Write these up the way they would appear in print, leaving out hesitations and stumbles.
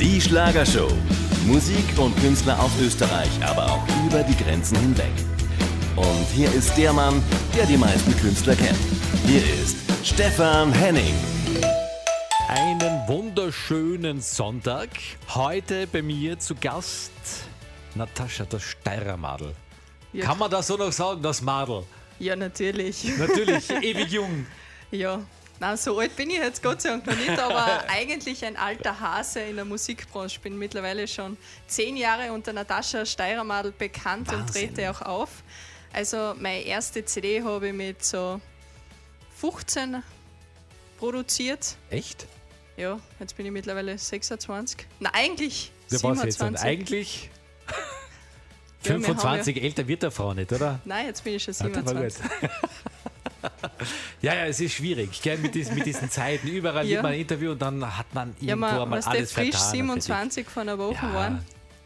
Die Schlagershow. Musik und Künstler aus Österreich, aber auch über die Grenzen hinweg. Und hier ist der Mann, der die meisten Künstler kennt. Hier ist Stefan Henning. Einen wunderschönen Sonntag. Heute bei mir zu Gast Natascha, das Steirermadel. Ja. Kann man das so noch sagen, das Madel? Ja, natürlich. Natürlich, ewig jung. Ja, nein, so alt bin ich jetzt Gott sei Dank noch nicht, aber eigentlich ein alter Hase in der Musikbranche. Ich bin mittlerweile schon 10 Jahre unter Natascha Steirermadel bekannt. Wahnsinn. Und trete auch auf. Also meine erste CD habe ich mit so 15 produziert. Echt? Ja, jetzt bin ich mittlerweile 26. Na, eigentlich Du warst 27. jetzt dann eigentlich Ja, wir 25, älter wird der Frau nicht, oder? Nein, jetzt bin ich schon Ah, das war 27. gut. Ja, es ist schwierig, gell, mit diesen Zeiten. Überall Ja. wird man ein Interview und dann hat man Ja, irgendwo man einmal was alles frisch vertan. 27 vor einer Woche Ja. waren.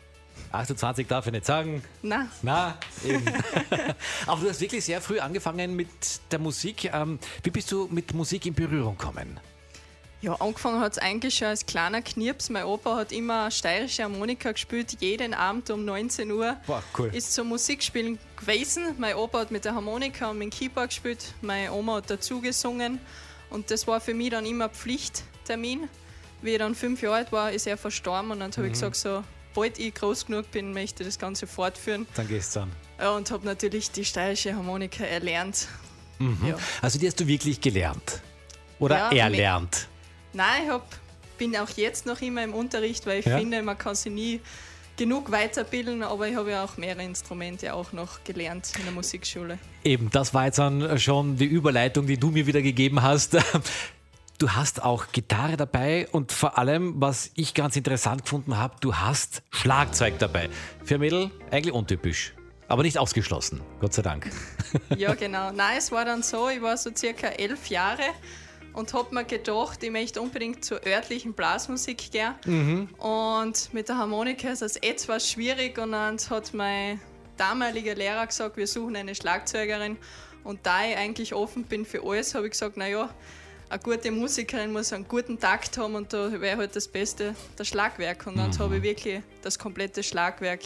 28 darf ich nicht sagen. Nein. Na, eben. Aber du hast wirklich sehr früh angefangen mit der Musik. Wie bist du mit Musik in Berührung gekommen? Ja, angefangen hat es eigentlich schon als kleiner Knirps. Mein Opa hat immer steirische Harmonika gespielt, jeden Abend um 19 Uhr. Boah, cool. Ist zum Musikspielen gewesen. Mein Opa hat mit der Harmonika und mit dem Keyboard gespielt. Meine Oma hat dazu gesungen. Und das war für mich dann immer ein Pflichttermin. Wie ich dann 5 Jahre alt war, ist er verstorben. Und dann habe ich gesagt, sobald ich groß genug bin, möchte ich das Ganze fortführen. Dann gehst du an. Ja, und habe natürlich die steirische Harmonika erlernt. Ja. Also die hast du wirklich gelernt? Oder Ja, erlernt? Nein, bin auch jetzt noch immer im Unterricht, weil ich finde, man kann sich nie genug weiterbilden, aber ich habe ja auch mehrere Instrumente auch noch gelernt in der Musikschule. Eben, das war jetzt dann schon die Überleitung, die du mir wieder gegeben hast. Du hast auch Gitarre dabei und vor allem, was ich ganz interessant gefunden habe, du hast Schlagzeug dabei. Für ein Mädel eigentlich untypisch, aber nicht ausgeschlossen, Gott sei Dank. Ja, genau. Nein, es war dann so, ich war so circa 11 Jahre und habe mir gedacht, ich möchte unbedingt zur örtlichen Blasmusik gehen. Und mit der Harmonika ist es etwas schwierig und dann hat mein damaliger Lehrer gesagt, wir suchen eine Schlagzeugerin. Und da ich eigentlich offen bin für alles, habe ich gesagt, naja, eine gute Musikerin muss einen guten Takt haben und da wäre halt das Beste das Schlagwerk. Und dann habe ich wirklich das komplette Schlagwerk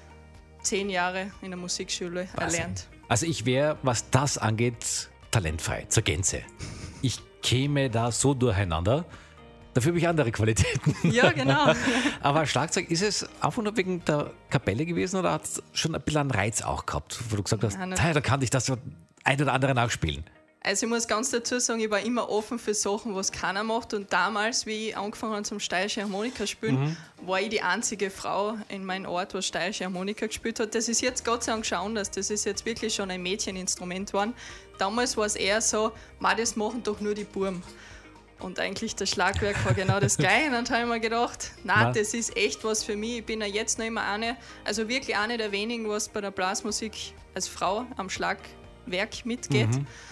10 Jahre in der Musikschule erlernt. Also ich wäre, was das angeht, talentfrei, zur Gänze. Ich käme da so durcheinander. Dafür habe ich andere Qualitäten. Ja, genau. Aber Schlagzeug, ist es einfach nur wegen der Kapelle gewesen oder hat es schon ein bisschen einen Reiz auch gehabt, wo du gesagt hast, Nein, da kann ich das so ein oder andere nachspielen? Also ich muss ganz dazu sagen, ich war immer offen für Sachen, was keiner macht. Und damals, wie ich angefangen habe zum steirische Harmonika spielen, war ich die einzige Frau in meinem Ort, was steirische Harmonika gespielt hat. Das ist jetzt Gott sei Dank schon anders. Das ist jetzt wirklich schon ein Mädcheninstrument geworden. Damals war es eher so, das machen doch nur die Buben. Und eigentlich das Schlagwerk war genau das Gleiche. Und dann habe ich mir gedacht, nein, das ist echt was für mich. Ich bin ja jetzt noch immer also wirklich eine der wenigen, was bei der Blasmusik als Frau am Schlagwerk mitgeht.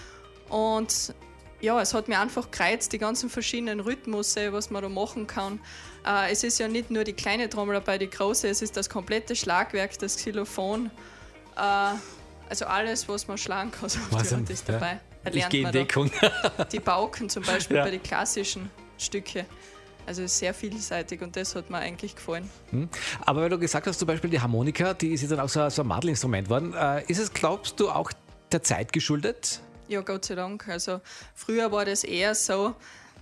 Und ja, es hat mir einfach gereizt, die ganzen verschiedenen Rhythmusse, was man da machen kann. Es ist ja nicht nur die kleine Trommel dabei, die große, es ist das komplette Schlagwerk, das Xylophon. Also alles, was man schlagen kann, so auf die Art ist dabei. Ich gehe in Deckung. Die Pauken zum Beispiel bei den klassischen Stücke. Also es ist sehr vielseitig und das hat mir eigentlich gefallen. Aber weil du gesagt hast, zum Beispiel die Harmonika, die ist jetzt dann auch so ein Madelinstrument geworden. Ist es, glaubst du, auch der Zeit geschuldet? Ja, Gott sei Dank. Also früher war das eher so,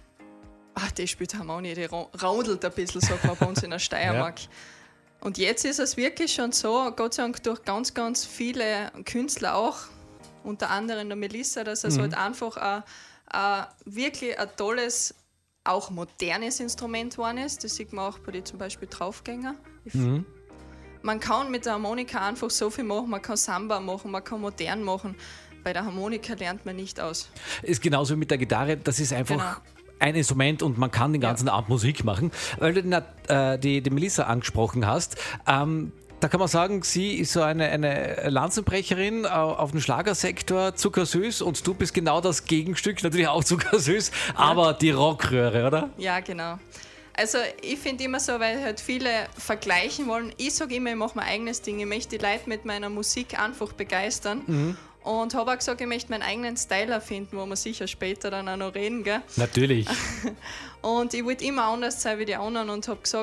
die spielt Harmonie, die raudelt ein bisschen, sagt man bei uns in der Steiermark. Ja. Und jetzt ist es wirklich schon so, Gott sei Dank durch ganz, ganz viele Künstler auch, unter anderem der Melissa, dass es halt einfach wirklich ein tolles, auch modernes Instrument geworden ist. Das sieht man auch bei den zum Beispiel Draufgänger. Man kann mit der Harmonika einfach so viel machen, man kann Samba machen, man kann modern machen. Bei der Harmonika lernt man nicht aus. Ist genauso wie mit der Gitarre, das ist einfach ein Instrument und man kann den ganzen Abend Musik machen. Weil du die Melissa angesprochen hast, da kann man sagen, sie ist so eine Lanzenbrecherin auf dem Schlagersektor, zuckersüß, und du bist genau das Gegenstück, natürlich auch zuckersüß, aber die Rockröhre, oder? Ja, genau. Also ich finde immer so, weil halt viele vergleichen wollen, ich sage immer, ich mache mein eigenes Ding, ich möchte die Leute mit meiner Musik einfach begeistern. Und habe auch gesagt, ich möchte meinen eigenen Style erfinden, wo wir sicher später dann auch noch reden, gell? Natürlich. Und ich wollte immer anders sein wie die anderen und habe gesagt,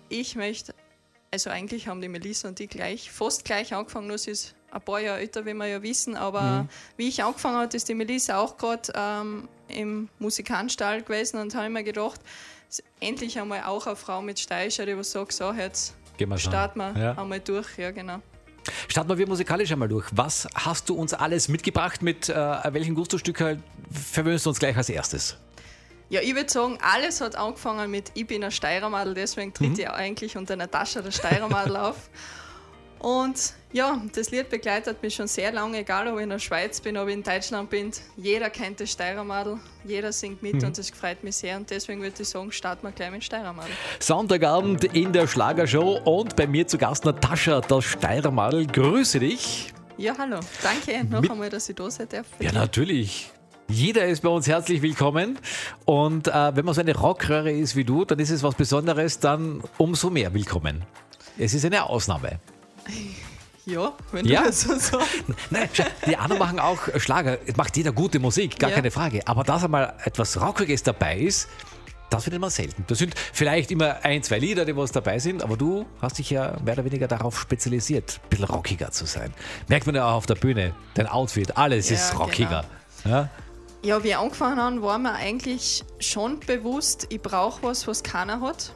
ich möchte, also eigentlich haben die Melissa und ich fast gleich angefangen, nur sie ist ein paar Jahre älter, wie wir ja wissen, aber wie ich angefangen habe, ist die Melissa auch gerade im Musikanstall gewesen und habe mir gedacht, endlich einmal auch eine Frau mit Steirischer, die was sagt, so, jetzt starten wir einmal durch. Ja, genau. Starten wir musikalisch einmal durch. Was hast du uns alles mitgebracht? Mit welchen Gusto-Stück verwöhnst du uns gleich als erstes? Ja, ich würde sagen, alles hat angefangen mit Ich bin ein Steirermadel, deswegen tritt ich eigentlich unter Natascha der Steirermadel auf. Und ja, das Lied begleitet mich schon sehr lange, egal ob ich in der Schweiz bin, ob ich in Deutschland bin. Jeder kennt das Steirermadel, jeder singt mit und das freut mich sehr. Und deswegen würde ich sagen, starten wir gleich mit Steirermadel. Sonntagabend in der Schlagershow und bei mir zu Gast Natascha, das Steirermadel. Grüße dich. Ja, hallo. Danke noch einmal, dass ich da sein darf. Ja, natürlich. Jeder ist bei uns herzlich willkommen. Und wenn man so eine Rockröhre ist wie du, dann ist es was Besonderes, dann umso mehr willkommen. Es ist eine Ausnahme. Ja, wenn du das so sagst. Nein, die anderen machen auch Schlager. Es macht jeder gute Musik, gar keine Frage. Aber dass einmal etwas Rockiges dabei ist, das findet man selten. Das sind vielleicht immer 1, 2 Lieder, die was dabei sind, aber du hast dich ja mehr oder weniger darauf spezialisiert, ein bisschen rockiger zu sein. Merkt man ja auch auf der Bühne, dein Outfit, alles ist rockiger. Genau. Ja, wie wir angefangen haben, war mir eigentlich schon bewusst, ich brauche was keiner hat.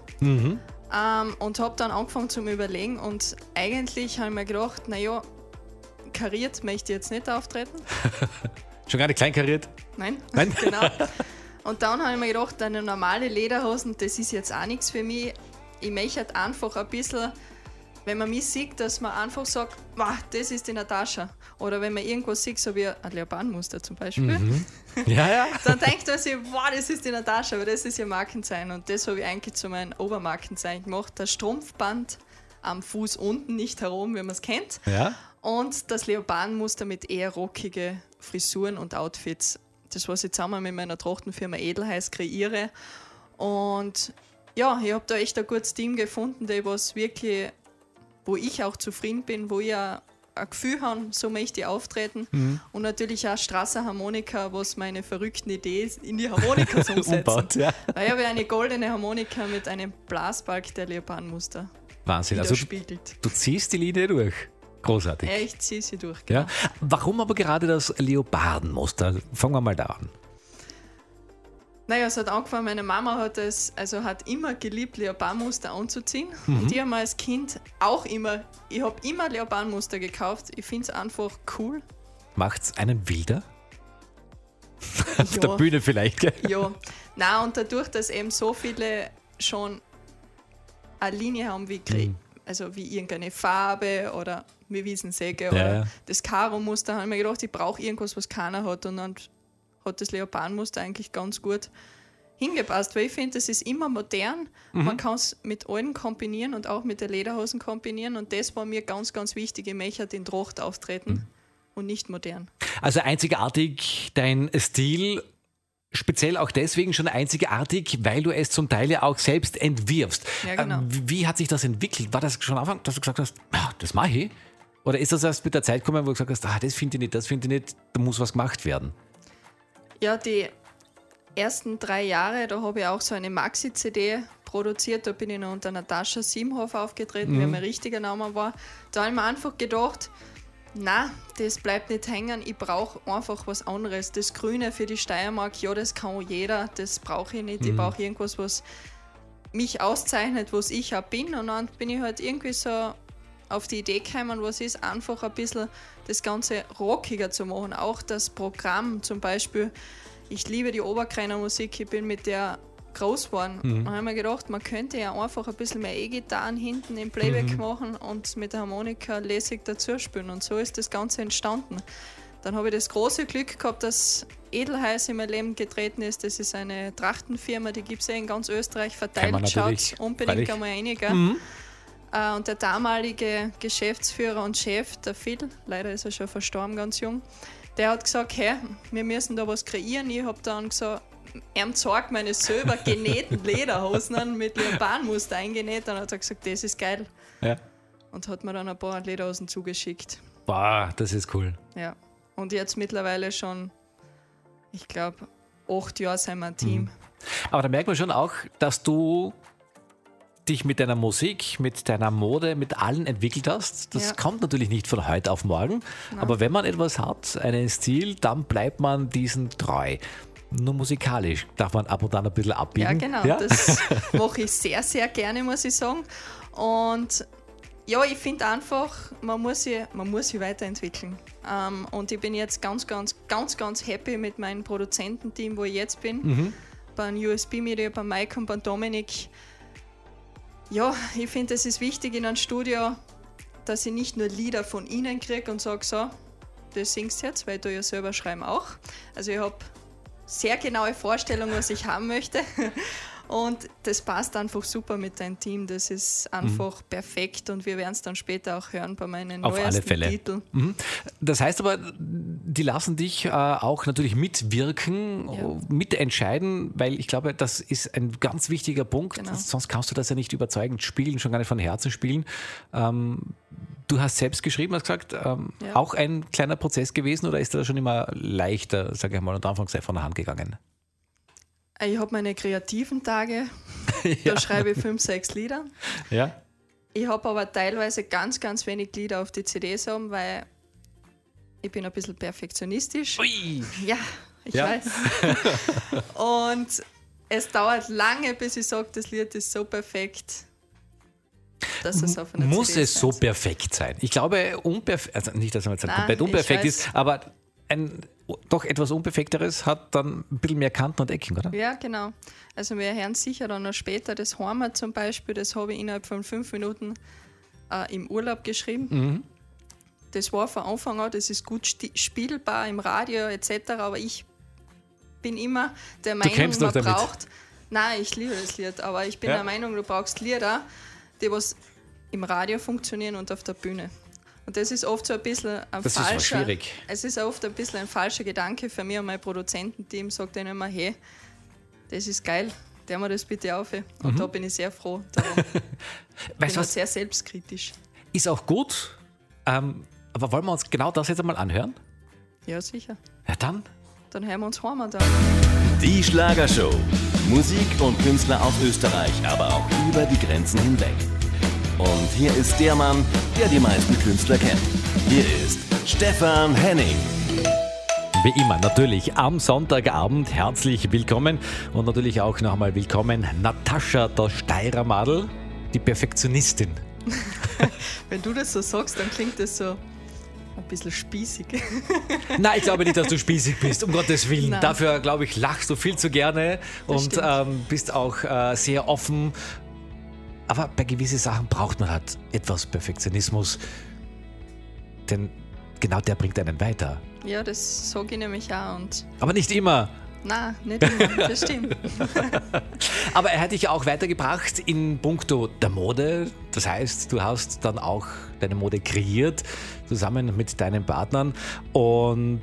Und habe dann angefangen zu Überlegen und eigentlich habe ich mir gedacht, naja, kariert möchte ich jetzt nicht auftreten. Schon gar nicht klein kariert? Nein? Genau. Und dann habe ich mir gedacht, eine normale Lederhosen, das ist jetzt auch nichts für mich. Ich möchte halt einfach ein bisschen, wenn man mich sieht, dass man einfach sagt, wow, das ist die Natascha. Oder wenn man irgendwas sieht, so wie ein Leopardmuster zum Beispiel, dann denkt man sich, wow, das ist die Natascha, aber das ist ihr Markenzeichen. Und das habe ich eigentlich zu meinem Obermarkenzeichen gemacht. Das Strumpfband am Fuß unten, nicht herum, wie man es kennt. Ja. Und das Leopardmuster mit eher rockige Frisuren und Outfits. Das, was ich zusammen mit meiner Trachtenfirma Edelheiß kreiere. Und ja, ich habe da echt ein gutes Team gefunden, die was wirklich, wo ich auch zufrieden bin, wo ich ein Gefühl habe, so möchte ich auftreten. Und natürlich auch Straßenharmonika, was meine verrückten Ideen in die Harmonika umsetzen. Umbaut, ja. Weil ich habe eine goldene Harmonika mit einem Blasbalg der Leopardmuster. Wahnsinn, also du ziehst die Linie durch. Großartig. Ja, ich ziehe sie durch. Genau. Ja. Warum aber gerade das Leopardenmuster? Fangen wir mal da an. Naja, es hat angefangen, meine Mama hat immer geliebt, Leopardmuster anzuziehen. Und ich habe mir als Kind auch immer, ich habe immer Leopardmuster gekauft. Ich finde es einfach cool. Macht's einen wilder? Auf der Bühne vielleicht, gell? Ja. Nein, und dadurch, dass eben so viele schon eine Linie haben wie also wie irgendeine Farbe oder wie Wiesensäge oder das Karo-Muster, habe ich mir gedacht, ich brauche irgendwas, was keiner hat. Und dann hat das Leopardmuster eigentlich ganz gut hingepasst, weil ich finde, das ist immer modern. Man kann es mit allem kombinieren und auch mit den Lederhosen kombinieren. Und das war mir ganz, ganz wichtig. Ich möchte in Tracht auftreten und nicht modern. Also einzigartig dein Stil. Speziell auch deswegen schon einzigartig, weil du es zum Teil ja auch selbst entwirfst. Ja, genau. Wie hat sich das entwickelt? War das schon am Anfang, dass du gesagt hast, das mache ich? Oder ist das erst mit der Zeit gekommen, wo du gesagt hast, das finde ich nicht, da muss was gemacht werden? Ja, die ersten 3 Jahre, da habe ich auch so eine Maxi-CD produziert. Da bin ich noch unter Natascha Siemhofer aufgetreten, wie mein richtiger Name war. Da habe ich mir einfach gedacht, nein, das bleibt nicht hängen, ich brauche einfach was anderes. Das Grüne für die Steiermark, ja, das kann jeder, das brauche ich nicht. Ich brauche irgendwas, was mich auszeichnet, was ich auch bin. Und dann bin ich halt irgendwie so auf die Idee gekommen, was ist, einfach ein bisschen das Ganze rockiger zu machen. Auch das Programm zum Beispiel. Ich liebe die Oberkreiner Musik, ich bin mit der groß geworden. Und habe mir gedacht, man könnte ja einfach ein bisschen mehr E-Gitarren hinten im Playback machen und mit der Harmonika lässig dazu spielen. Und so ist das Ganze entstanden. Dann habe ich das große Glück gehabt, dass Edelheiß in mein Leben getreten ist. Das ist eine Trachtenfirma, die gibt es ja in ganz Österreich verteilt. Schaut unbedingt einmal rein. Und der damalige Geschäftsführer und Chef, der Phil, leider ist er schon verstorben, ganz jung, der hat gesagt, hey, wir müssen da was kreieren. Ich habe dann gesagt, er zeigt meine selber genähten Lederhosen mit Leopardmuster eingenäht. Und hat er gesagt, das ist geil. Ja. Und hat mir dann ein paar Lederhosen zugeschickt. Wow, das ist cool. Ja. Und jetzt mittlerweile schon, ich glaube, 8 Jahre sind wir ein Team. Aber da merkt man schon auch, dass du dich mit deiner Musik, mit deiner Mode, mit allen entwickelt hast. Das kommt natürlich nicht von heute auf morgen. Aber wenn man etwas hat, einen Stil, dann bleibt man diesen treu. Nur musikalisch darf man ab und an ein bisschen abbiegen. Ja, genau. Ja? Das mache ich sehr, sehr gerne, muss ich sagen. Und ja, ich finde einfach, man muss sich weiterentwickeln. Und ich bin jetzt ganz happy mit meinem Produzententeam, wo ich jetzt bin. Beim USB Media, beim Mike und beim Dominik. Ja, ich finde, es ist wichtig in einem Studio, dass ich nicht nur Lieder von ihnen kriege und sage, so, das singst du jetzt, weil du ja selber schreiben auch. Also ich habe sehr genaue Vorstellungen, was ich haben möchte. Und das passt einfach super mit deinem Team. Das ist einfach perfekt und wir werden es dann später auch hören bei meinen neuesten Titeln. Das heißt aber, die lassen dich auch natürlich mitwirken, mitentscheiden, weil ich glaube, das ist ein ganz wichtiger Punkt. Genau. Sonst kannst du das ja nicht überzeugend spielen, schon gar nicht von Herzen spielen. Du hast selbst geschrieben, hast gesagt, auch ein kleiner Prozess gewesen oder ist das schon immer leichter, sage ich mal, unter Anführungszeichen von der Hand gegangen? Ich habe meine kreativen Tage, da schreibe ich 5, 6 Lieder. Ja. Ich habe aber teilweise ganz wenig Lieder auf die CDs haben, weil ich bin ein bisschen perfektionistisch. Ui. Ja, ich weiß. Und es dauert lange, bis ich sage, das Lied ist so perfekt, dass es auf einer Muss CD es so perfekt sein? Ich glaube, also nicht, dass man jetzt komplett unperfekt ist, aber ein doch etwas Unperfekteres hat dann ein bisschen mehr Kanten und Ecken, oder? Ja, genau. Also wir hören sicher dann noch später das Heimat zum Beispiel, das habe ich innerhalb von 5 Minuten im Urlaub geschrieben. Das war von Anfang an, das ist gut spielbar im Radio etc., aber ich bin immer der Meinung, man braucht... Nein, ich liebe das Lied, aber ich bin der Meinung, du brauchst Lieder, die was im Radio funktionieren und auf der Bühne. Und das ist oft so ein bisschen ein falscher Gedanke für mich und mein Produzententeam sagt dann immer, hey, das ist geil, der mir das bitte auf. Und da bin ich sehr froh. Darum bin ich sehr selbstkritisch. Ist auch gut, aber wollen wir uns genau das jetzt einmal anhören? Ja, sicher. Ja, dann hören wir uns Heimat an. Die Schlagershow. Musik und Künstler aus Österreich, aber auch über die Grenzen hinweg. Und hier ist der Mann, der die meisten Künstler kennt. Hier ist Stefan Henning. Wie immer, natürlich am Sonntagabend herzlich willkommen und natürlich auch nochmal willkommen Natascha, das Steirer Madel, die Perfektionistin. Wenn du das so sagst, dann klingt das so ein bisschen spießig. Nein, ich glaube nicht, dass du spießig bist, um Gottes Willen. Nein. Dafür, glaube ich, lachst du viel zu gerne und bist auch sehr offen. Aber bei gewissen Sachen braucht man halt etwas Perfektionismus, denn genau der bringt einen weiter. Ja, das sage ich nämlich auch. Aber nicht immer. Nein, nicht immer, das stimmt. Aber er hat dich auch weitergebracht in puncto der Mode. Das heißt, du hast dann auch deine Mode kreiert, zusammen mit deinen Partnern. Und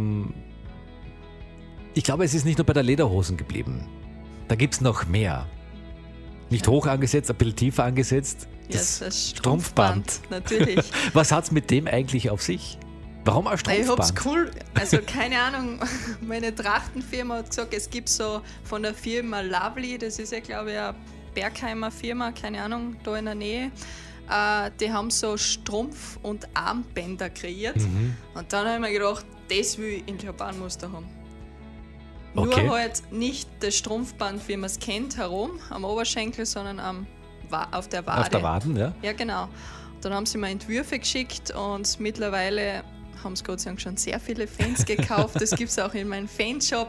ich glaube, es ist nicht nur bei der Lederhosen geblieben. Da gibt es noch mehr. Nicht hoch angesetzt, ein bisschen tiefer angesetzt. Das Strumpfband. Natürlich. Was hat es mit dem eigentlich auf sich? Warum ein Strumpfband? Ich hab's cool, also keine Ahnung, meine Trachtenfirma hat gesagt, es gibt so von der Firma Lovely, das ist ja glaube ich eine Bergheimer Firma, keine Ahnung, da in der Nähe. Die haben so Strumpf- und Armbänder kreiert. Und dann habe ich mir gedacht, das will ich in Leopardenmuster haben. Okay. Nur halt nicht das Strumpfband, wie man es kennt, herum, am Oberschenkel, sondern auf der Wade. Auf der Waden, ja. Ja, genau. Dann haben sie mir Entwürfe geschickt und mittlerweile haben es Gott sei Dank schon sehr viele Fans gekauft. Das gibt es auch in meinem Fanshop.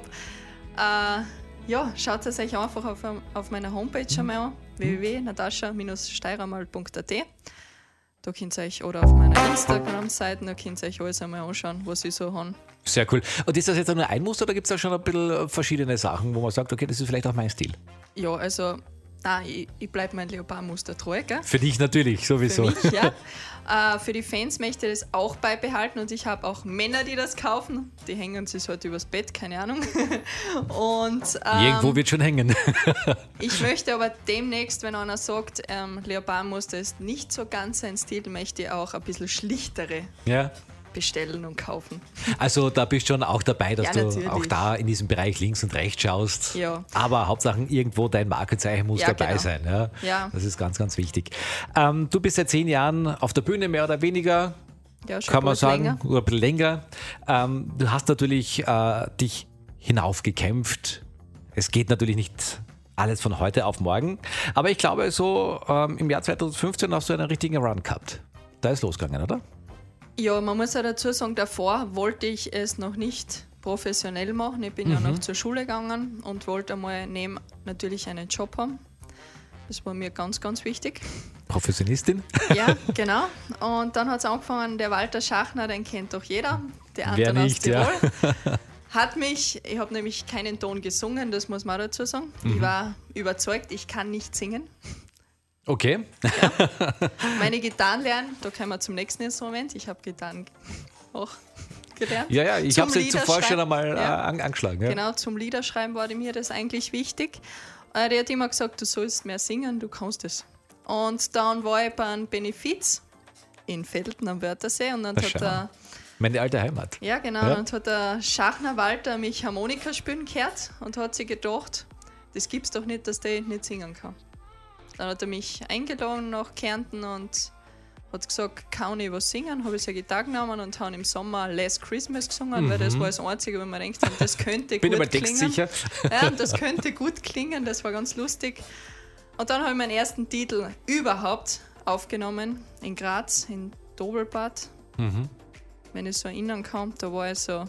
Schaut es euch einfach auf meiner Homepage einmal an, www.natascha-steiramal.at. Da könnt ihr euch, oder auf meiner Instagram-Seite, da könnt ihr euch alles einmal anschauen, was ich so habe. Sehr cool. Und ist das jetzt nur ein Muster oder gibt es da schon ein bisschen verschiedene Sachen, wo man sagt, okay, das ist vielleicht auch mein Stil? Ja, also ich bleibe mein Leopardmuster treu. Gell? Für dich natürlich, sowieso. Für mich, ja. Für die Fans möchte ich das auch beibehalten und ich habe auch Männer, die das kaufen. Die hängen sich halt übers Bett, keine Ahnung. Und, irgendwo wird schon hängen. Ich möchte aber demnächst, wenn einer sagt, Leopardmuster ist nicht so ganz sein Stil, möchte ich auch ein bisschen schlichtere bestellen und kaufen. Also da bist du schon auch dabei, dass Ja, du natürlich. auch da in diesem Bereich links und rechts schaust. Ja. Aber Hauptsache irgendwo dein Markenzeichen muss Ja, dabei genau. sein. Ja? Ja. Das ist ganz, ganz wichtig. Du bist seit 10 Jahren auf der Bühne, mehr oder weniger, Ja, schon kann man gut sagen, länger. oder ein bisschen länger. Du hast natürlich dich hinaufgekämpft. Es geht natürlich nicht alles von heute auf morgen. Aber ich glaube, so im Jahr 2015 hast du einen richtigen Run gehabt. Da ist losgegangen, oder? Ja, man muss ja dazu sagen, davor wollte ich es noch nicht professionell machen. Ich bin ja noch zur Schule gegangen und wollte einmal natürlich einen Job haben. Das war mir ganz, ganz wichtig. Professionistin? Ja, genau. Und dann hat es angefangen, der Walter Schachner, den kennt doch jeder, der Wer Anton aus nicht, ja. Tirol. Ich habe nämlich keinen Ton gesungen, das muss man auch dazu sagen. Ich war überzeugt, ich kann nicht singen. Okay. Meine Gitarren lernen, da kommen wir zum nächsten Instrument. Ich habe Gitarren auch gelernt. Ja, ich Zum habe sie zuvor schon Liederschreiben. einmal Ja. angeschlagen. Ja. Genau, zum Liederschreiben war mir das eigentlich wichtig. Der hat immer gesagt, du sollst mehr singen, du kannst es. Und dann war ich bei einem Benefiz in Velten am Wörthersee und dann Ach, hat schau. er, Meine alte Heimat. ja genau, Ja. und hat der Schachner Walter mich Harmonika spielen gehört und hat sich gedacht, das gibt's doch nicht, dass der nicht singen kann. Dann hat er mich eingeladen nach Kärnten und hat gesagt, kann ich was singen? Habe ich seine Gitarre genommen und habe im Sommer Last Christmas gesungen, weil das war das Einzige, wo man denkt, das könnte Bin gut immer klingen. textsicher. Ja, und das könnte gut klingen, das war ganz lustig. Und dann habe ich meinen ersten Titel überhaupt aufgenommen in Graz, in Dobelbad. Wenn ich so erinnern kann, da war ich so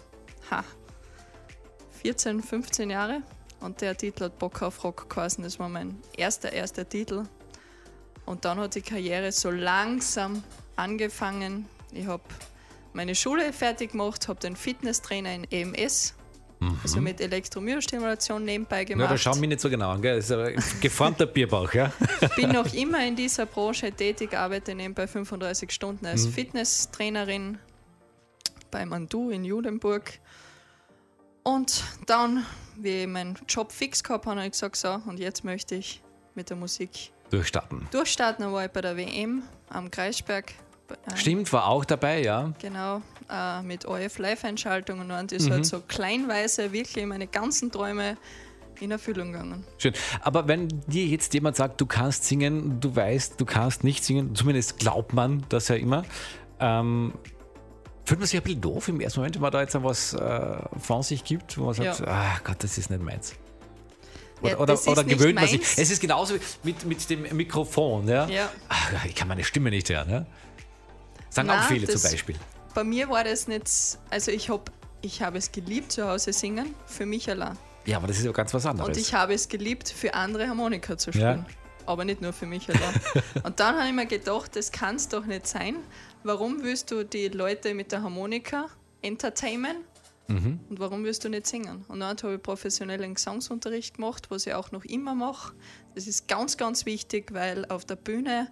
14, 15 Jahre. Und der Titel hat Bock auf Rock geheißen. Das war mein erster Titel. Und dann hat die Karriere so langsam angefangen. Ich habe meine Schule fertig gemacht, habe den Fitnesstrainer in EMS, also mit Elektromyostimulation nebenbei Ja, gemacht. da schauen wir nicht so genau an, gell? Das ist ein geformter Bierbauch, ja? Bin noch immer in dieser Branche tätig, arbeite nebenbei 35 Stunden als Fitnesstrainerin beim Andu in Judenburg. Und dann, wie ich meinen Job fix gehabt habe, habe ich gesagt, so, und jetzt möchte ich mit der Musik Durchstarten. durchstarten. Dann war ich bei der WM am Kreisberg. Stimmt, war auch dabei, ja. Genau, mit ORF-Live-Einschaltungen und ist halt so kleinweise wirklich meine ganzen Träume in Erfüllung gegangen. Schön. Aber wenn dir jetzt jemand sagt, du kannst singen, du weißt, du kannst nicht singen, zumindest glaubt man das ja immer, fühlt man sich ein bisschen doof im ersten Moment, wenn man da jetzt was von sich gibt, wo man sagt, Ja. ach Gott, das ist nicht meins. Ja, Oder, das ist oder nicht gewöhnt man sich. meins. Es ist genauso wie mit dem Mikrofon. Ja? Ja. Ach, ich kann meine Stimme nicht hören. Ja? Sagen auch Nein, viele zum das- Beispiel. Bei mir war das nicht, also ich habe es geliebt, zu Hause singen, für mich allein. Ja, aber das ist ja ganz was anderes. Und ich habe es geliebt, für andere Harmonika zu spielen. Aber nicht nur für mich allein. Und dann habe ich mir gedacht, das kann es doch nicht sein. Warum willst du die Leute mit der Harmonika entertainen? Und warum willst du nicht singen? Und dann habe ich professionellen Gesangsunterricht gemacht, was ich auch noch immer mache. Das ist ganz, ganz wichtig, weil auf der Bühne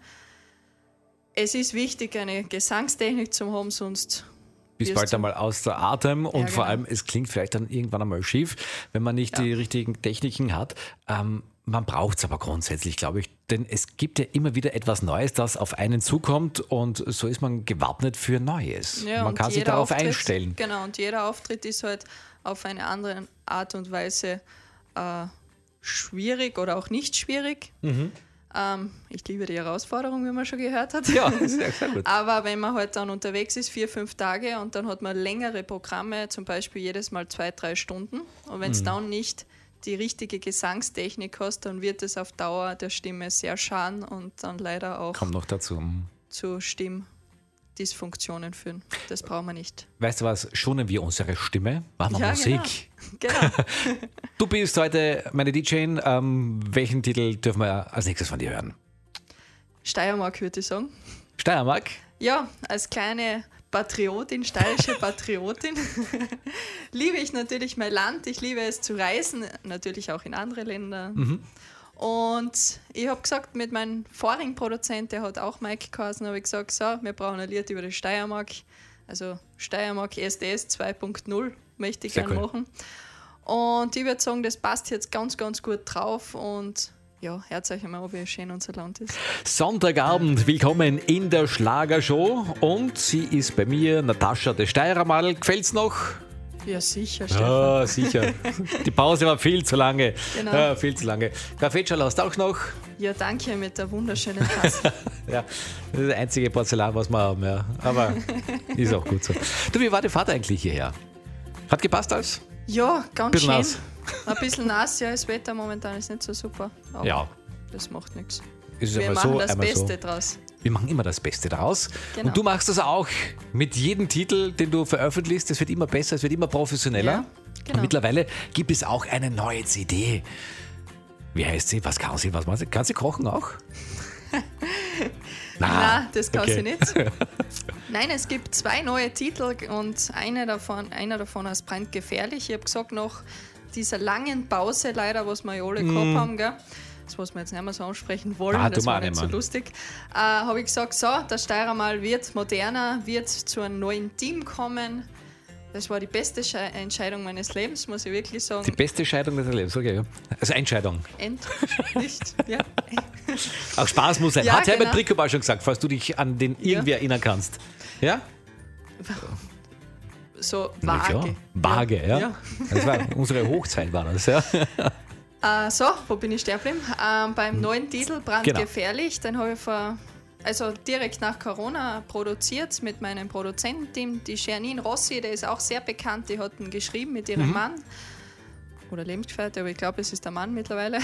es ist wichtig, eine Gesangstechnik zu haben, sonst Bist wirst bald du- einmal außer Atem und vor genau. allem, es klingt vielleicht dann irgendwann einmal schief, wenn man nicht die richtigen Techniken hat. Man braucht es aber grundsätzlich, glaube ich, denn es gibt ja immer wieder etwas Neues, das auf einen zukommt und so ist man gewappnet für Neues. Ja, man und kann sich jeder darauf Auftritt- einstellen. Genau, und jeder Auftritt ist halt auf eine andere Art und Weise schwierig oder auch nicht schwierig. Ich liebe die Herausforderung, wie man schon gehört hat. Ja, sehr gut. Aber wenn man halt dann unterwegs ist, 4-5 Tage und dann hat man längere Programme, zum Beispiel jedes Mal 2-3 Stunden. Und wenn es dann nicht die richtige Gesangstechnik hast, dann wird es auf Dauer der Stimme sehr schaden und dann leider auch Kommt noch dazu. zu Stimmdysfunktionen führen. Das brauchen wir nicht. Weißt du was, schonen wir unsere Stimme, machen wir Ja, Musik. Genau. Du bist heute meine DJ. Welchen Titel dürfen wir als nächstes von dir hören? Steiermark würde ich sagen. Steiermark? Ja, als kleine Patriotin, steirische Patriotin, liebe ich natürlich mein Land. Ich liebe es zu reisen, natürlich auch in andere Länder. Und ich habe gesagt, mit meinem vorigen Produzent, der hat auch Mike geheißen, habe ich gesagt, so, wir brauchen ein Lied über die Steiermark. Also Steiermark SDS 2.0 möchte ich Sehr gerne cool. machen. Und ich würde sagen, das passt jetzt ganz, ganz gut drauf. Und ja, hört euch einmal an, wie schön unser Land ist. Sonntagabend, willkommen in der Schlagershow. Und sie ist bei mir, Natascha de Steirermadl. Gefällt's noch? Ja, sicher, Stefan. Ja, sicher. Die Pause war viel zu lange. Genau. Ja, viel zu lange. Kaffeeschale hast du auch noch? Ja, danke, mit der wunderschönen Tasse. Ja, das ist das einzige Porzellan, was wir haben. Ja. Aber ist auch gut so. Du, wie war die Fahrt eigentlich hierher? Hat gepasst alles? Ja, ganz Bisschen schön. nass. Ein bisschen nass, ja, das Wetter momentan ist nicht so super. Aber Ja. das macht nichts. Ist Wir einmal machen so, das einmal Beste so. draus. Wir machen immer das Beste daraus. Genau. Und du machst das auch mit jedem Titel, den du veröffentlichst. Es wird immer besser, es wird immer professioneller. Ja, genau. Und mittlerweile gibt es auch eine neue CD. Wie heißt sie? Was kann sie? Was macht sie? Kann sie kochen auch? Nein, das kann okay. sie nicht. Nein, es gibt 2 neue Titel und einer davon heißt brandgefährlich. Ich habe gesagt, nach dieser langen Pause leider, was wir ja alle gehabt haben, gell? Das, was wir jetzt nicht mehr so ansprechen wollen, Ah, das tun wir war auch nicht nicht so mehr. lustig, habe ich gesagt, so, der Steirermal wird moderner, wird zu einem neuen Team kommen. Das war die beste Entscheidung meines Lebens, muss ich wirklich sagen. Die beste Scheidung des Lebens, okay. Ja. Also Entscheidung. Nicht, ja. Auch Spaß muss sein. Ja, Hat Herbert genau. Brickow schon gesagt, falls du dich an den irgendwie erinnern kannst. Ja? So Na vage. klar. Vage, ja. Ja. Das war unsere Hochzeit, war das, ja. So, wo bin ich stehen geblieben? Beim neuen Titel Brandgefährlich, den habe ich direkt nach Corona produziert mit meinem Produzententeam. Die Janine Rossi, der ist auch sehr bekannt, die hat ihn geschrieben mit ihrem Mann. Oder Lebensgefährte, aber ich glaube, es ist der Mann mittlerweile.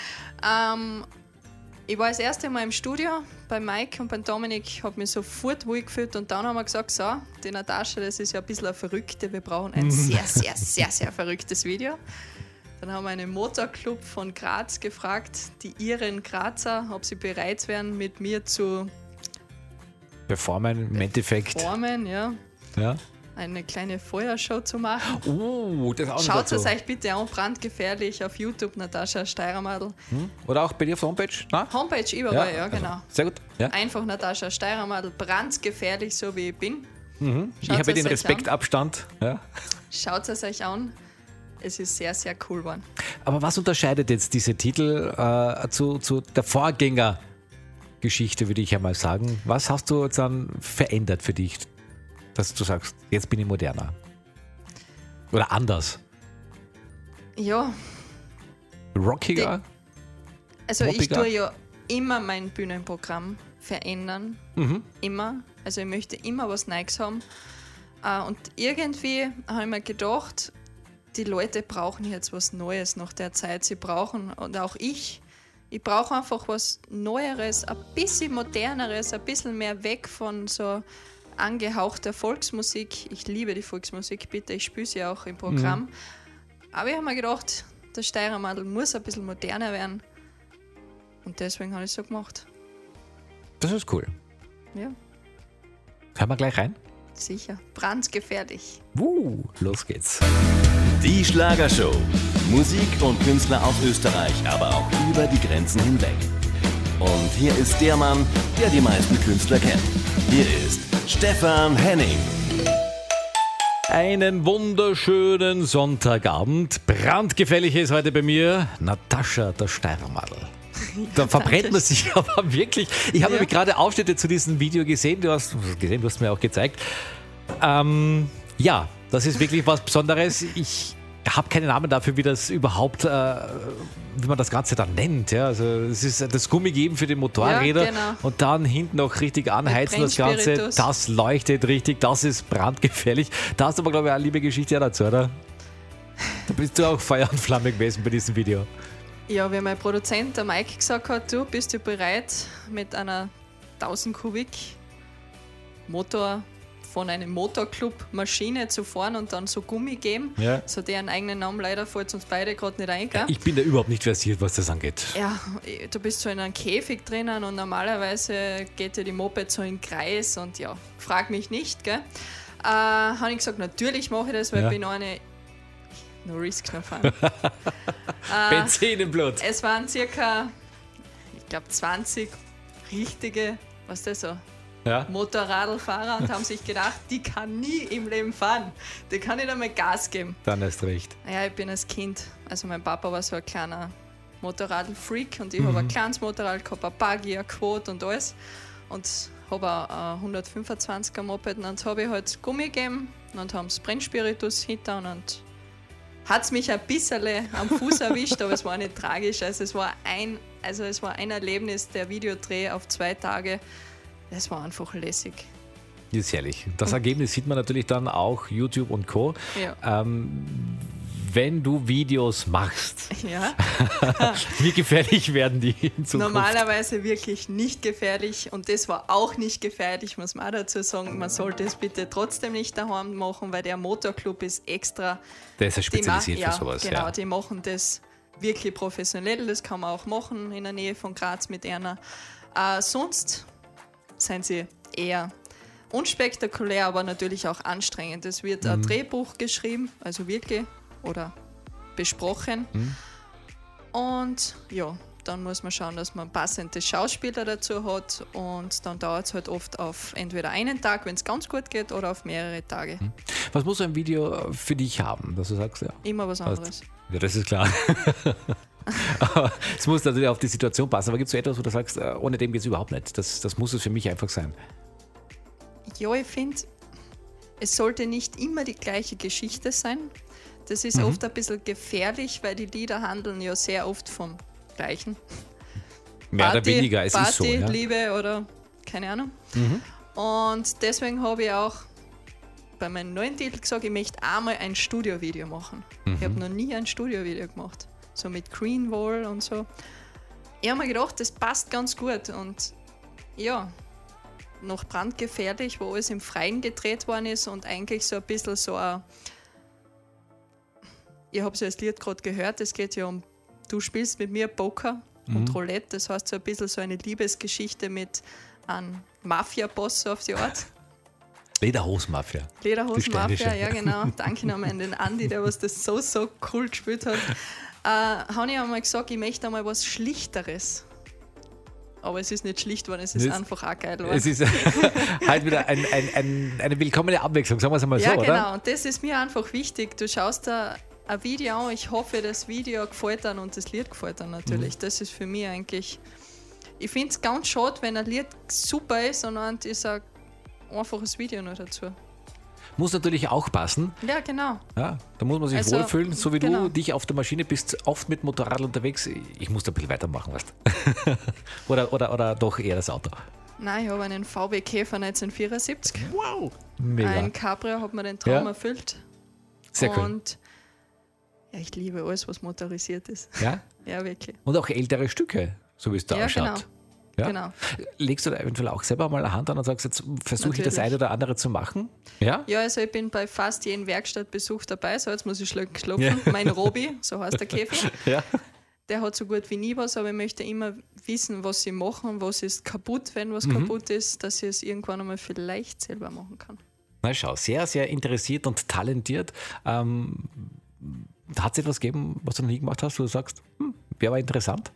Ich war das erste Mal im Studio bei Mike und bei Dominik, habe mich sofort wohl gefühlt und dann haben wir gesagt, so, die Natascha, das ist ja ein bisschen eine Verrückte, wir brauchen ein sehr, sehr, sehr, sehr verrücktes Video. Dann haben wir einen Motorclub von Graz gefragt, die Iren Grazer, ob sie bereit wären, mit mir zu Performen im Endeffekt. formen, ja, Ja. eine kleine Feuershow zu machen. Das auch noch Schaut dazu. es euch bitte an, brandgefährlich auf YouTube, Natascha Steirermadl. Oder auch bei dir auf der Homepage? Na? Homepage überall, ja, genau. Also, sehr gut. Ja. Einfach Natascha Steirermadl, brandgefährlich, so wie ich bin. Ich habe es den euch Respektabstand. Ja. Schaut es euch an. Es ist sehr, sehr cool geworden. Aber was unterscheidet jetzt diese Titel zu der Vorgängergeschichte, würde ich einmal sagen? Was hast du jetzt dann verändert für dich, dass du sagst, jetzt bin ich moderner? Oder anders? Ja, Rockiger? also ich Poppiger? tue ja immer mein Bühnenprogramm verändern. Immer. Also ich möchte immer was Neues haben. Und irgendwie habe ich mir gedacht, die Leute brauchen jetzt was Neues nach der Zeit. Sie brauchen, und auch ich brauche einfach was Neueres, ein bisschen Moderneres, ein bisschen mehr weg von so angehauchter Volksmusik. Ich liebe die Volksmusik, bitte, ich spiele sie auch im Programm. Aber ich habe mir gedacht, der Steirermadl muss ein bisschen moderner werden. Und deswegen habe ich es so gemacht. Das ist cool. Ja, Hören wir gleich rein? sicher. Brandgefährlich. Los geht's. Die Schlagershow. Musik und Künstler aus Österreich, aber auch über die Grenzen hinweg. Und hier ist der Mann, der die meisten Künstler kennt. Hier ist Stefan Henning. Einen wunderschönen Sonntagabend. Brandgefährlich ist heute bei mir Natascha der Steirermadl. Da verbrennt man sich aber wirklich. Ich habe Ja. nämlich gerade Ausschnitte zu diesem Video gesehen. Du hast mir auch gezeigt. Ja, das ist wirklich was Besonderes. Ich habe keinen Namen dafür, wie das überhaupt, wie man das Ganze dann nennt. Ja, also es ist das Gummigeben für die Motorräder Ja, genau. und dann hinten noch richtig anheizen das Ganze. Brennspiritus. Das leuchtet richtig, das ist brandgefährlich. Da hast du aber, glaube ich, eine liebe Geschichte dazu, oder? Da bist du auch Feuer und Flamme gewesen bei diesem Video. Ja, wie mein Produzent, der Mike, gesagt hat, du bist du bereit, mit einer 1000 Kubik Motor von einem Motorclub Maschine zu fahren und dann so Gummi geben. Ja. So deren eigenen Namen leider fällt uns beide gerade nicht ein. Gell? Ich bin da überhaupt nicht versiert, was das angeht. Ja, du bist so in einem Käfig drinnen und normalerweise geht ja die Moped so in Kreis und ja, frag mich nicht, gell? Habe ich gesagt, natürlich mache ich das, weil Ja. ich bin eine No Risk, no Fun. Benzin im Blut. Es waren circa, ich glaube 20 richtige, was das so, Ja. Motorradlfahrer und haben sich gedacht, die kann nie im Leben fahren. Die kann nicht einmal Gas geben. Dann erst recht. Ja, ich bin als Kind, also mein Papa war so ein kleiner Motorradl-Freak und ich habe ein kleines Motorrad gehabt, ein Buggy, ein Quad und alles. Und habe ein 125er Moped und dann habe ich halt Gummi gegeben und haben das Brennspiritus hinter und hat es mich ein bisschen am Fuß erwischt, aber es war nicht tragisch. Also es war ein Erlebnis, der Videodreh auf 2 Tage. Es war einfach lässig. Das ist herrlich. Das Ergebnis sieht man natürlich dann auch YouTube und Co. Ja. Wenn du Videos machst, Ja. wie gefährlich werden die in Zukunft? Normalerweise wirklich nicht gefährlich und das war auch nicht gefährlich, muss man auch dazu sagen. Man sollte es bitte trotzdem nicht daheim machen, weil der Motorclub ist extra. Der ist ja spezialisiert für sowas. Genau, Ja. die machen das wirklich professionell, das kann man auch machen in der Nähe von Graz mit einer. Sonst sind sie eher unspektakulär, aber natürlich auch anstrengend. Es wird ein Drehbuch geschrieben, also wirklich, oder besprochen. Und ja, dann muss man schauen, dass man passende Schauspieler dazu hat und dann dauert es halt oft auf entweder einen Tag, wenn es ganz gut geht, oder auf mehrere Tage. Was muss so ein Video für dich haben, dass du sagst, ja? Immer was anderes. Ja, das ist klar. Aber es muss natürlich auf die Situation passen. Aber gibt es so etwas, wo du sagst, ohne dem geht es überhaupt nicht? Das muss es für mich einfach sein. Ja, ich finde, es sollte nicht immer die gleiche Geschichte sein. Das ist oft ein bisschen gefährlich, weil die Lieder handeln ja sehr oft vom Gleichen. Mehr oder weniger, es ist so. Party, Ja? Liebe oder keine Ahnung. Und deswegen habe ich auch bei meinem neuen Titel gesagt, ich möchte einmal ein Studiovideo machen. Ich habe noch nie ein Studiovideo gemacht. So mit Green Wall und so. Ich habe mir gedacht, das passt ganz gut. Und ja, noch brandgefährlich, wo alles im Freien gedreht worden ist und eigentlich so ein bisschen so ein. Ich habe so das Lied gerade gehört, es geht ja um, du spielst mit mir Poker und Roulette, das heißt so ein bisschen so eine Liebesgeschichte mit einem Mafia-Boss auf die Art. Lederhosen-Mafia. Lederhosen-Mafia, ja genau. Danke nochmal an den Andi, der was das so cool gespielt hat. Habe ich einmal gesagt, ich möchte einmal was Schlichteres. Aber es ist nicht schlicht worden, es ist einfach auch geil geworden. Es ist halt wieder eine willkommene Abwechslung, sagen wir es einmal Ja, so, genau. oder? Und das ist mir einfach wichtig. Du schaust da ein Video an, ich hoffe, das Video gefällt dann und das Lied gefällt dann natürlich. Das ist für mich eigentlich. Ich finde es ganz schade, wenn ein Lied super ist und dann ist ein einfaches Video noch dazu. Muss natürlich auch passen. Ja, genau. Ja, da muss man sich Also, wohlfühlen, so wie genau. du dich auf der Maschine bist, oft mit Motorrad unterwegs. Ich muss da ein bisschen weitermachen, weißt du? oder doch eher das Auto. Nein, ich habe einen VW Käfer 1974. Wow! Mega. Ein Cabrio hat mir den Traum Ja. erfüllt. Sehr cool. Und ja, ich liebe alles, was motorisiert ist. Ja? Ja, wirklich. Und auch ältere Stücke, so wie es da Ja, ausschaut. genau. Ja? Genau. Legst du da eventuell auch selber mal eine Hand an und sagst, jetzt versuche ich das Natürlich. eine oder andere zu machen? Ja? Ja, also ich bin bei fast jedem Werkstattbesuch dabei. So, jetzt muss ich klopfen. Mein Robi, so heißt der Käfer, Ja. der hat so gut wie nie was, aber ich möchte immer wissen, was sie machen, was ist kaputt, wenn was kaputt ist, dass ich es irgendwann einmal vielleicht selber machen kann. Na schau, sehr, sehr interessiert und talentiert. Hat es etwas gegeben, was du noch nie gemacht hast, wo du sagst, wäre aber interessant?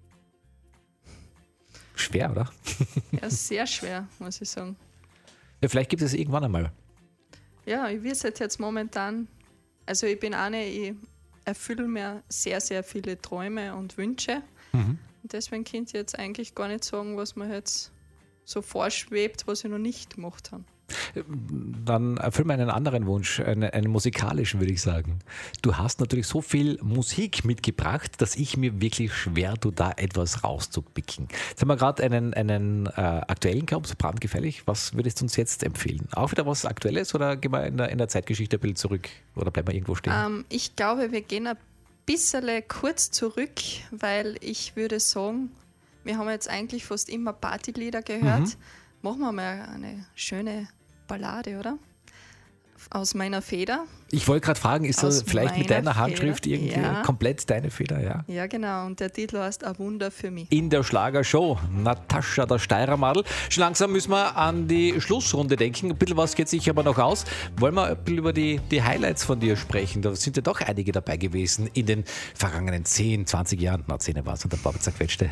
Schwer, oder? Ja, sehr schwer, muss ich sagen. Ja, vielleicht gibt es irgendwann einmal. Ja, ich will es jetzt momentan, also ich bin eine, ich erfülle mir sehr, sehr viele Träume und Wünsche. Und deswegen kann ich jetzt eigentlich gar nicht sagen, was mir jetzt so vorschwebt, was ich noch nicht gemacht habe. Dann erfüll mir einen anderen Wunsch, einen musikalischen, würde ich sagen. Du hast natürlich so viel Musik mitgebracht, dass ich mir wirklich schwer tue, da etwas rauszupicken. Jetzt haben wir gerade einen aktuellen gehabt, so brandgefährlich. Was würdest du uns jetzt empfehlen? Auch wieder was Aktuelles oder gehen wir in der Zeitgeschichte ein bisschen zurück oder bleiben wir irgendwo stehen? Ich glaube, wir gehen ein bisschen kurz zurück, weil ich würde sagen, wir haben jetzt eigentlich fast immer Partylieder gehört. Machen wir mal eine schöne Ballade, oder? Aus meiner Feder. Ich wollte gerade fragen, ist das aus vielleicht mit meiner deiner Handschrift Feder, irgendwie ja. komplett deine Feder? Ja. Ja, genau. Und der Titel heißt Ein Wunder für mich. In der Schlagershow. Natascha, der Steirer-Madel. Schon langsam müssen wir an die Schlussrunde denken. Ein bisschen was geht sich aber noch aus. Wollen wir ein bisschen über die Highlights von dir sprechen? Da sind ja doch einige dabei gewesen in den vergangenen 10, 20 Jahren. Na, 10 war es und ein paar zerquetschte.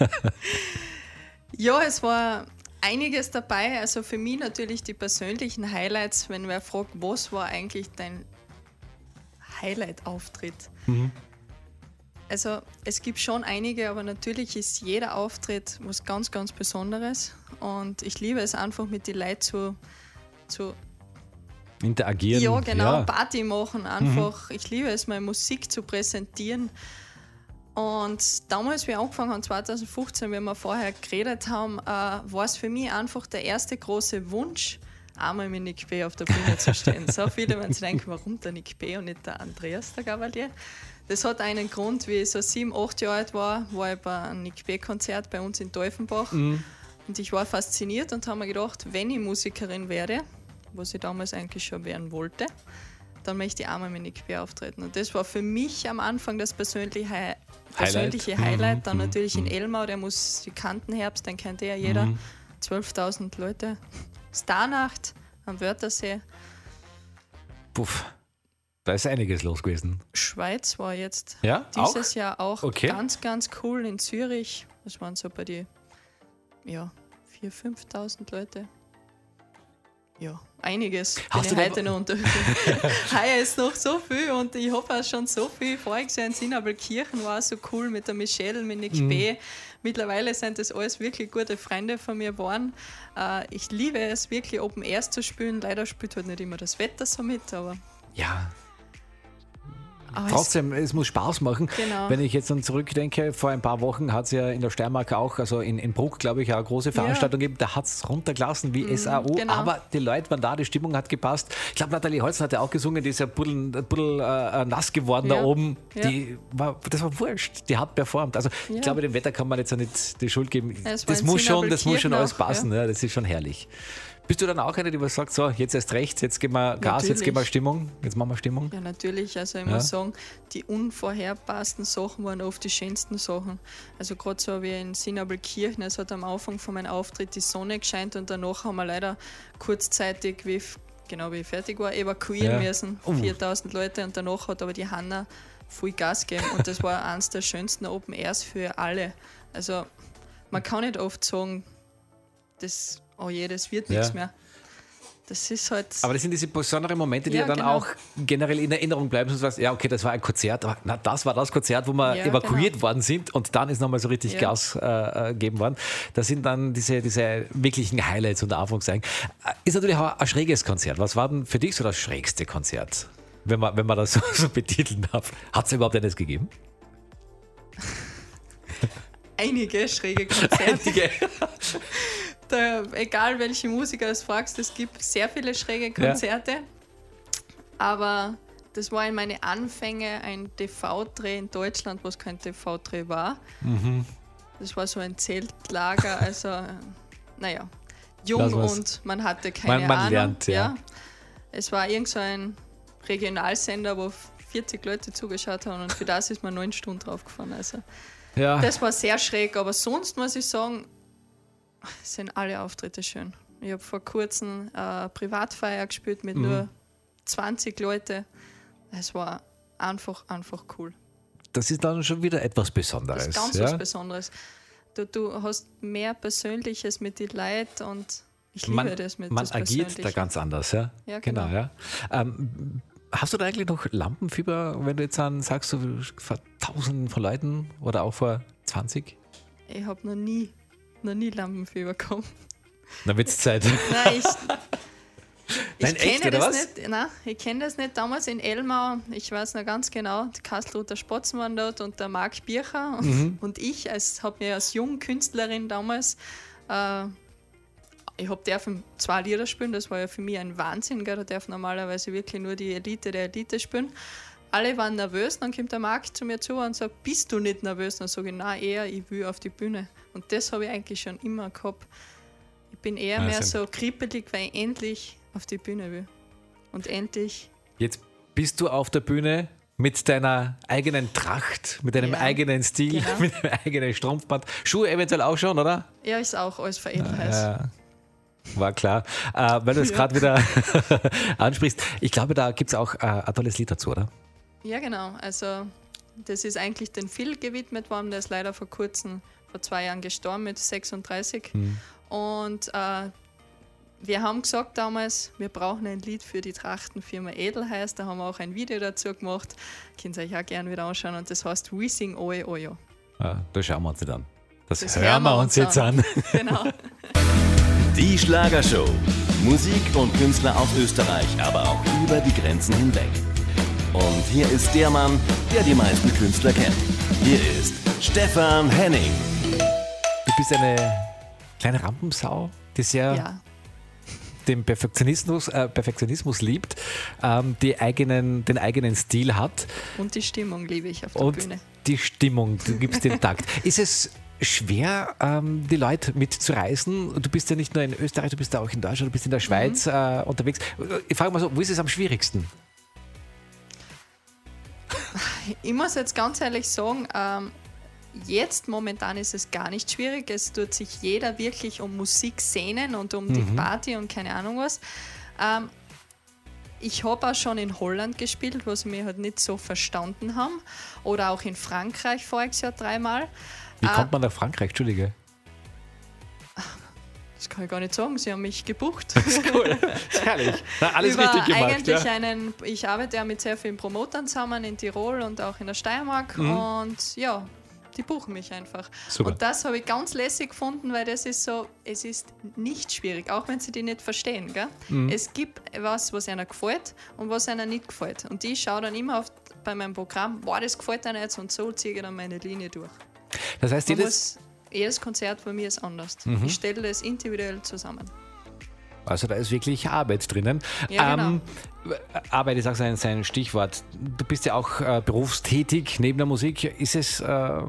Ja, es war einiges dabei. Also für mich natürlich die persönlichen Highlights, wenn wer fragt, was war eigentlich dein Highlight-Auftritt? Also es gibt schon einige, aber natürlich ist jeder Auftritt was ganz, ganz Besonderes. Und ich liebe es einfach, mit den Leuten zu interagieren. ja, genau, Party machen einfach. Ich liebe es, meine Musik zu präsentieren. Und damals, wie wir angefangen haben, 2015, wie wir vorher geredet haben, war es für mich einfach der erste große Wunsch, einmal mit Nick B. auf der Bühne zu stehen. So viele, wenn sie denken, warum der Nick B. und nicht der Andreas, der Gavalier. Das hat einen Grund, wie ich so 7, 8 Jahre alt war ich bei einem Nick B.-Konzert bei uns in Teufenbach. Und ich war fasziniert und habe mir gedacht, wenn ich Musikerin werde, was ich damals eigentlich schon werden wollte, dann möchte ich einmal mit Nick B. auftreten. Und das war für mich am Anfang das persönliche Highlight. Dann natürlich in Elmau, der Musikantenherbst, den kennt ja jeder. 12.000 Leute. Starnacht am Wörthersee. Puff. Da ist einiges los gewesen. Schweiz war jetzt auch? dieses Jahr auch Okay. ganz, ganz cool in Zürich. Das waren so bei die 4.000, 5.000 Leute. Ja, einiges. Hast bin du ich heute noch unterwegs. Heuer ist noch so viel und ich habe auch schon so viel voriges Jahr in Sinnabelkirchen war so cool mit der Michelle, mit Nick B. Mittlerweile sind das alles wirklich gute Freunde von mir geworden. Ich liebe es wirklich Open Airs zu spielen. Leider spielt halt nicht immer das Wetter so mit, aber Ja. Trotzdem, es muss Spaß machen. Genau. Wenn ich jetzt dann zurückdenke, vor ein paar Wochen hat es ja in der Steiermark auch, also in Bruck, glaube ich, eine große Veranstaltung gegeben, da hat es runtergelassen wie SAO, genau. aber die Leute waren da, die Stimmung hat gepasst. Ich glaube, Nathalie Holzen hat ja auch gesungen, die ist ja ein bisschen nass geworden da oben. Ja. Das war wurscht, die hat performt. Also ich glaube, dem Wetter kann man jetzt auch nicht die Schuld geben. Es war Das in muss schon alles Sinnabelkirchen passen, ja, das ist schon herrlich. Bist du dann auch eine, die sagt, so, jetzt erst recht, jetzt geben wir Gas, Natürlich. jetzt geben wir Stimmung, jetzt machen wir Stimmung? Ja, natürlich. Also ich muss sagen, die unvorherpassten Sachen waren oft die schönsten Sachen. Also gerade so wie in Sinnabelkirchen, es hat am Anfang von meinem Auftritt die Sonne gescheint und danach haben wir leider kurzzeitig, wie ich fertig war, evakuieren müssen. 4.000 Leute und danach hat aber die Hanna viel Gas gegeben und das war eines der schönsten Open Airs für alle. Also man kann nicht oft sagen, das wird nichts mehr. Das ist halt. Aber das sind diese besonderen Momente, die Ja, dann genau. auch generell in Erinnerung bleiben. So was, ja, okay, das war ein Konzert, aber das war das Konzert, wo wir Ja, evakuiert worden sind und dann ist nochmal so richtig Gas gegeben worden. Das sind dann diese wirklichen Highlights unter Anführungszeichen. Ist natürlich auch ein schräges Konzert. Was war denn für dich so das schrägste Konzert? Wenn man das so betiteln darf. Hat es überhaupt eines gegeben? Einige schräge Konzerte. Egal welche Musiker du fragst, es gibt sehr viele schräge Konzerte. Ja. Aber das war in meine Anfänge ein TV-Dreh in Deutschland, was kein TV-Dreh war. Das war so ein Zeltlager, also jung und man hatte keine man Ahnung. Lernt, ja. Es war irgend so ein Regionalsender, wo 40 Leute zugeschaut haben und für das ist man 9 Stunden draufgefahren. Also das war sehr schräg, aber sonst muss ich sagen, sind alle Auftritte schön. Ich habe vor kurzem eine Privatfeier gespielt mit nur 20 Leuten. Es war einfach cool. Das ist dann schon wieder etwas Besonderes. Das ist ganz was Besonderes. Du hast mehr Persönliches mit den Leuten und ich liebe das mit Man das agiert da ganz anders, ja? Ja, genau. Ja. Hast du da eigentlich noch Lampenfieber, wenn du jetzt sagst, du vor Tausenden von Leuten oder auch vor 20? Ich habe noch nie Lampenfieber gehabt. Dann wird es Zeit. Nein, Nein, echt, oder was? nicht. Nein, ich kenne das nicht. Damals in Elmau, ich weiß noch ganz genau, die Kastelruther Spatzen waren dort und der Marc Bircher und ich habe mir als junge Künstlerin damals ich dürfen 2 Lieder spielen, das war ja für mich ein Wahnsinn, gell? Da darf normalerweise wirklich nur die Elite der Elite spielen. Alle waren nervös, dann kommt der Marc zu mir zu und sagt, bist du nicht nervös? Dann sage ich, nein, eher, ich will auf die Bühne. Und das habe ich eigentlich schon immer gehabt. Ich bin eher mehr so kribbelig, weil ich endlich auf die Bühne will. Und endlich. Jetzt bist du auf der Bühne mit deiner eigenen Tracht, mit deinem eigenen Stil, mit deinem eigenen Strumpfband. Schuhe eventuell auch schon, oder? Ja, ist auch alles verändert. War klar. Weil du es gerade wieder ansprichst. Ich glaube, da gibt es auch ein tolles Lied dazu, oder? Ja, genau. Also das ist eigentlich den Phil gewidmet worden. Der ist leider vor 2 Jahren gestorben mit 36. Und wir haben gesagt damals, wir brauchen ein Lied für die Trachtenfirma Edelheiß. Da haben wir auch ein Video dazu gemacht. Könnt ihr euch auch gerne wieder anschauen. Und das heißt We Sing Oe Ojo. Da schauen wir uns nicht an. Das hören wir uns jetzt an. Genau. Die Schlagershow. Musik und Künstler aus Österreich, aber auch über die Grenzen hinweg. Und hier ist der Mann, der die meisten Künstler kennt. Hier ist Stefan Henning. Du bist eine kleine Rampensau, die sehr den Perfektionismus liebt, den eigenen Stil hat. Und die Stimmung liebe ich auf der Bühne. Die Stimmung, du gibst den Takt. Ist es schwer, die Leute mitzureißen? Du bist ja nicht nur in Österreich, du bist ja auch in Deutschland, du bist in der Schweiz unterwegs. Ich frage mal so, wo ist es am schwierigsten? Ich muss jetzt ganz ehrlich sagen, jetzt momentan ist es gar nicht schwierig. Es tut sich jeder wirklich um Musik sehnen und um die Party und keine Ahnung was. Ich habe auch schon in Holland gespielt, wo sie mich halt nicht so verstanden haben. Oder auch in Frankreich voriges Jahr 3-mal. Wie kommt man nach Frankreich? Entschuldige. Das kann ich gar nicht sagen, sie haben mich gebucht. Das ist cool, das ist herrlich. Na, alles richtig gemacht. Ich arbeite ja mit sehr vielen Promotern zusammen in Tirol und auch in der Steiermark und ja, die buchen mich einfach. Super. Und das habe ich ganz lässig gefunden, weil das ist so, es ist nicht schwierig, auch wenn sie die nicht verstehen. Gell? Es gibt was einer gefällt und was einer nicht gefällt. Und ich schaue dann immer bei meinem Programm, das gefällt einer jetzt und so ziehe ich dann meine Linie durch. Das heißt, jedes Konzert bei mir ist anders. Ich stelle das individuell zusammen. Also da ist wirklich Arbeit drinnen. Ja, genau. Arbeit ist auch sein Stichwort. Du bist ja auch berufstätig neben der Musik. Ist es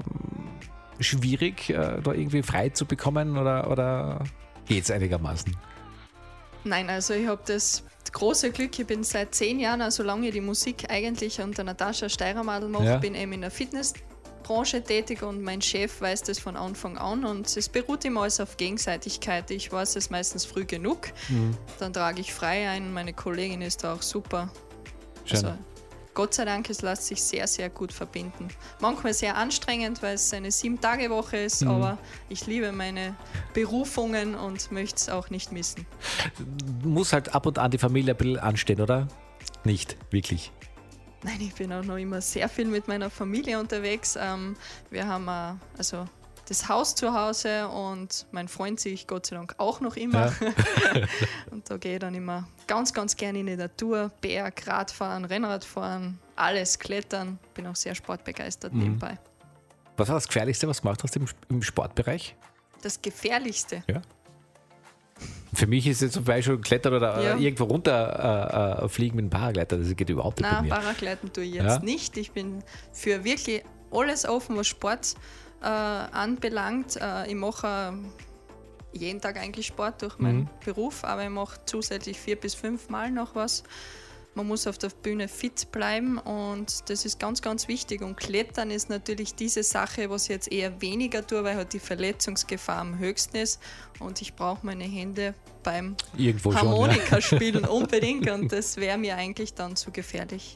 schwierig, da irgendwie frei zu bekommen oder geht es einigermaßen? Nein, also ich habe das große Glück, ich bin seit 10 Jahren, also solange ich die Musik eigentlich unter Natascha Steirermadl mache, bin eben in der Fitnessbranche tätig und mein Chef weiß das von Anfang an und es beruht immer alles auf Gegenseitigkeit. Ich weiß es meistens früh genug, dann trage ich frei ein, meine Kollegin ist da auch super. Schön. Also, Gott sei Dank, es lässt sich sehr, sehr gut verbinden. Manchmal sehr anstrengend, weil es eine 7-Tage-Woche ist, aber ich liebe meine Berufungen und möchte es auch nicht missen. Muss halt ab und an die Familie ein bisschen anstehen, oder? Nicht, wirklich. Nein, ich bin auch noch immer sehr viel mit meiner Familie unterwegs. Wir haben das Haus zu Hause und mein Freund sehe ich Gott sei Dank auch noch immer. Ja. Und da gehe ich dann immer ganz, ganz gerne in die Natur, Berg, Radfahren, Rennradfahren, alles, Klettern. Bin auch sehr sportbegeistert nebenbei. Was war das Gefährlichste, was du gemacht hast im Sportbereich? Das Gefährlichste? Ja. Für mich ist jetzt zum Beispiel Klettern oder irgendwo runterfliegen mit einem Paragleiter, das geht überhaupt nicht bei mir. Nein, Paragleiten tue ich jetzt nicht. Ich bin für wirklich alles offen, was Sport anbelangt. Ich mache jeden Tag eigentlich Sport durch meinen Beruf, aber ich mache zusätzlich 4 bis 5 Mal noch was. Man muss auf der Bühne fit bleiben und das ist ganz, ganz wichtig. Und Klettern ist natürlich diese Sache, was ich jetzt eher weniger tue, weil halt die Verletzungsgefahr am höchsten ist und ich brauche meine Hände beim Harmonikaspielen unbedingt und das wäre mir eigentlich dann zu gefährlich.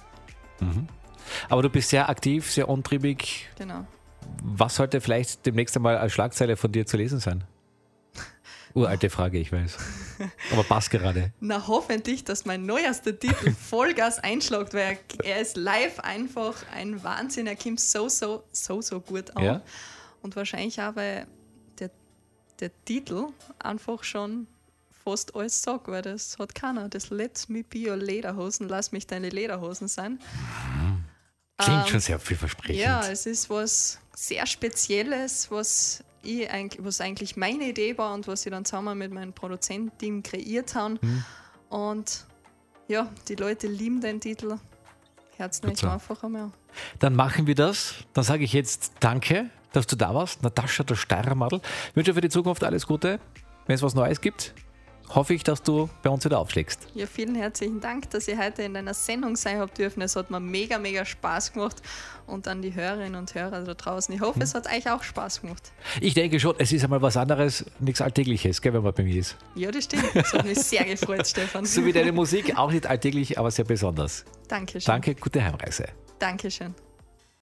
Aber du bist sehr aktiv, sehr untriebig. Genau. Was sollte vielleicht demnächst einmal als Schlagzeile von dir zu lesen sein? Uralte Frage, ich weiß. Aber passt gerade. Na, hoffentlich, dass mein neuester Titel Vollgas einschlägt, weil er ist live einfach ein Wahnsinn. Er kommt so gut an. Ja? Und wahrscheinlich auch, weil der Titel einfach schon fast alles sagt, weil das hat keiner. Das Let me be your Lederhosen, lass mich deine Lederhosen sein. Klingt schon sehr vielversprechend. Ja, es ist was sehr Spezielles, was eigentlich meine Idee war und was ich dann zusammen mit meinem Produzententeam kreiert haben. Und ja, die Leute lieben den Titel. Herzlich einfach einmal. Dann machen wir das. Dann sage ich jetzt danke, dass du da warst. Natascha, der Steirermadl. Ich wünsche für die Zukunft alles Gute. Wenn es was Neues gibt, hoffe ich, dass du bei uns wieder aufschlägst. Ja, vielen herzlichen Dank, dass ich heute in deiner Sendung sein habe dürfen. Es hat mir mega, mega Spaß gemacht. Und an die Hörerinnen und Hörer da draußen. Ich hoffe, es hat euch auch Spaß gemacht. Ich denke schon, es ist einmal was anderes, nichts Alltägliches, gell, wenn man bei mir ist. Ja, das stimmt. Das hat mich sehr gefreut, Stefan. So wie deine Musik, auch nicht alltäglich, aber sehr besonders. Dankeschön. Danke, gute Heimreise. Dankeschön.